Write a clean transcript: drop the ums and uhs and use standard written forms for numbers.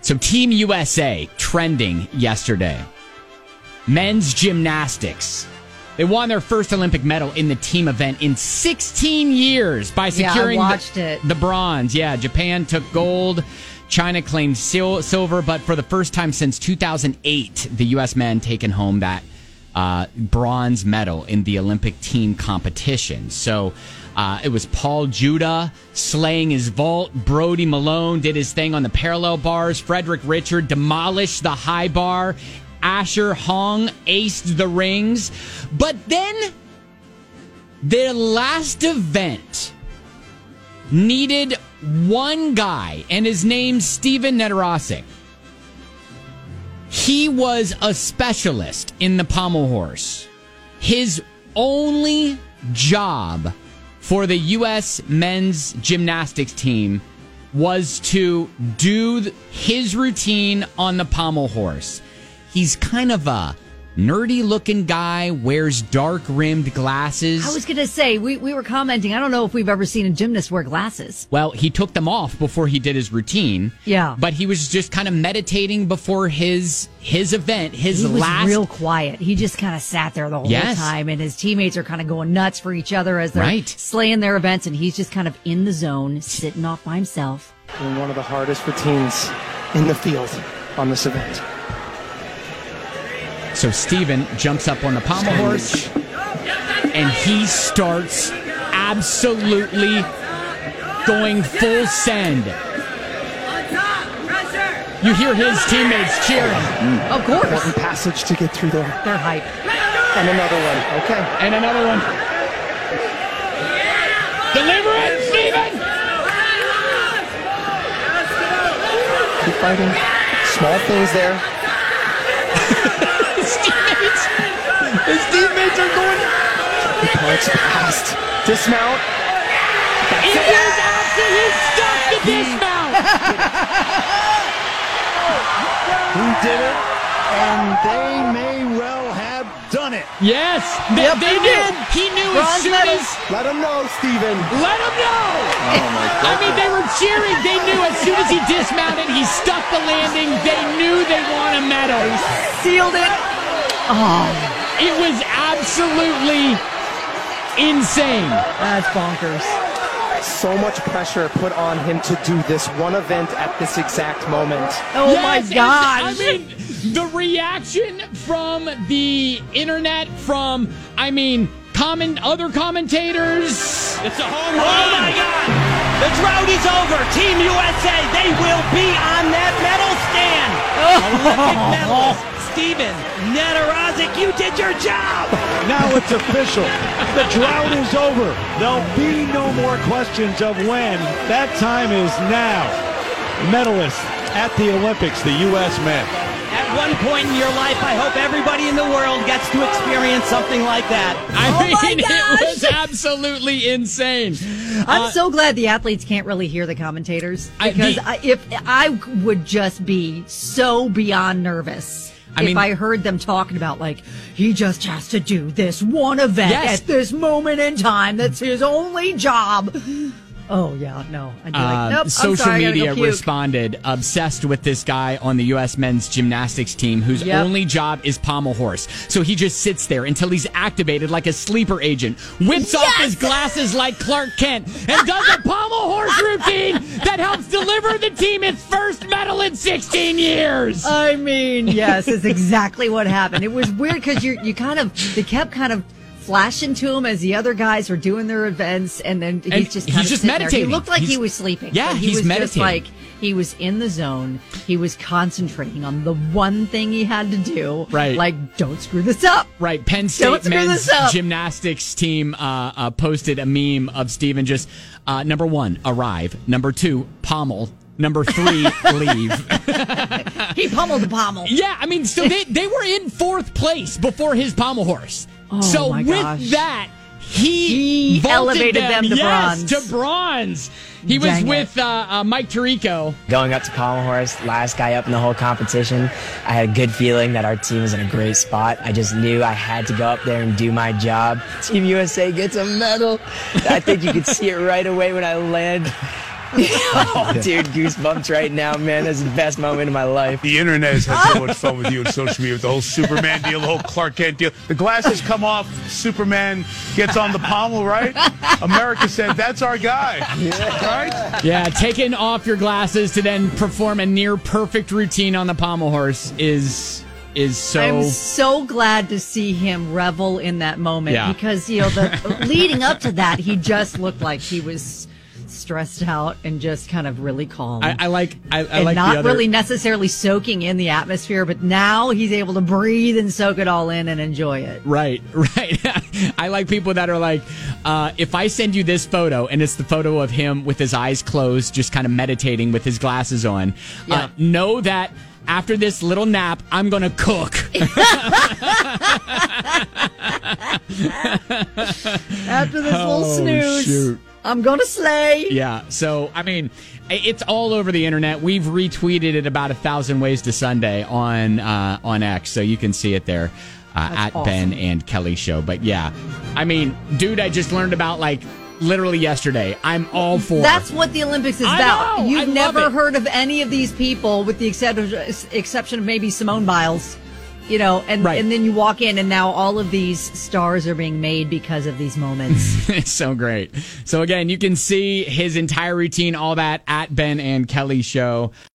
So Team USA trending yesterday. Men's gymnastics. They won their first Olympic medal in the team event in 16 years by securing the bronze. Yeah, Japan took gold. China claimed silver, but for the first time since 2008, the U.S. men taken home that bronze medal in the Olympic team competition. So it was Paul Judah slaying his vault. Brody Malone did his thing on the parallel bars. Frederick Richard demolished the high bar. Asher Hong aced the rings. But then the last event needed one guy, and his name's Steven Nedorosik. He was a specialist in the pommel horse. His only job for the U.S. men's gymnastics team was to do his routine on the pommel horse. He's kind of a nerdy-looking guy, wears dark-rimmed glasses. I was going to say, we were commenting, I don't know if we've ever seen a gymnast wear glasses. Well, he took them off before he did his routine. Yeah. But he was just kind of meditating before his event, He was real quiet. He just kind of sat there the whole time, and his teammates are kind of going nuts for each other as they're slaying their events, and he's just kind of in the zone, sitting off by himself. Doing one of the hardest routines in the field on this event. So Steven jumps up on the pommel horse, and he starts absolutely going full send. You hear his teammates cheering. Of course. Important passage to get through there. They're hype. And another one. Okay. And another one. Deliver it, Steven! Keep fighting. Small things there. His teammates are going. It's past. Dismount. He is absolutely stuck to dismount. He did it, and they may well have done it. Yes, they did. He knew as soon as. Let him know, Steven. Let him know. Oh my God. I mean, they were cheering. They knew as soon as he dismounted, he stuck the landing. They knew they won a medal. Sealed it. Oh. It was absolutely insane. That's bonkers. So much pressure put on him to do this one event at this exact moment. Oh my gosh. I mean, the reaction from the internet, from, other commentators. It's a home run. Oh my God. The drought is over. Team USA, they will be on that medal stand. Olympic medalist Steven Nedorosik, you did your job. Now it's official. The drought is over. There'll be no more questions of when. That time is now. Medalist at the Olympics, the U.S. men. At one point in your life, I hope everybody in the world gets to experience something like that. It was absolutely insane. I'm so glad the athletes can't really hear the commentators, because if I would just be so beyond nervous. If I heard them talking about, he just has to do this one event at this moment in time. That's his only job. Oh, yeah, no. I'd be like, nope, social media responded, obsessed with this guy on the U.S. men's gymnastics team whose only job is pommel horse. So he just sits there until he's activated like a sleeper agent, whips off his glasses like Clark Kent, and does a pommel horse routine that helps deliver the team its first medal in 16 years. I mean, yes, it's exactly what happened. It was weird because they kept kind of flashing to him as the other guys were doing their events, and then he's just meditating. There. He looked like he was sleeping. Yeah, he's meditating. He was in the zone. He was concentrating on the one thing he had to do. Right. Don't screw this up. Right. Penn State men's gymnastics team posted a meme of Steven just, number 1, arrive. Number 2, pommel. Number 3, leave. He pummeled the pommel. Yeah, so they were in 4th place before his pommel horse. Oh, so my gosh. With that, he elevated them to bronze. To bronze. He was with Mike Tirico. Going up to pommel horse, last guy up in the whole competition. I had a good feeling that our team was in a great spot. I just knew I had to go up there and do my job. Team USA gets a medal. I think you could see it right away when I land. Oh, dude, goosebumps right now, man. That's the best moment of my life. The internet has had so much fun with you on social media with the whole Superman deal, the whole Clark Kent deal. The glasses come off, Superman gets on the pommel, right? America said, that's our guy. Right? Yeah, taking off your glasses to then perform a near perfect routine on the pommel horse is so... I'm so glad to see him revel in that moment because, leading up to that, he just looked like he was stressed out and just kind of really calm. I like not really necessarily soaking in the atmosphere, but now he's able to breathe and soak it all in and enjoy it. Right. I like people that are like, if I send you this photo and it's the photo of him with his eyes closed, just kind of meditating with his glasses on, know that after this little nap, I'm going to cook. After this little snooze, shoot. I'm going to slay. Yeah. So, I mean, it's all over the internet. We've retweeted it about 1,000 Ways to Sunday on X, so you can see it there at awesome. Ben and Kelly Show. But yeah, I mean, dude, I just learned about literally yesterday. I'm all for. That's what the Olympics is about. You've never heard of any of these people, with the exception of maybe Simone Biles. And then you walk in, and now all of these stars are being made because of these moments. It's so great. So again, you can see his entire routine, all that, at Ben and Kelly Show.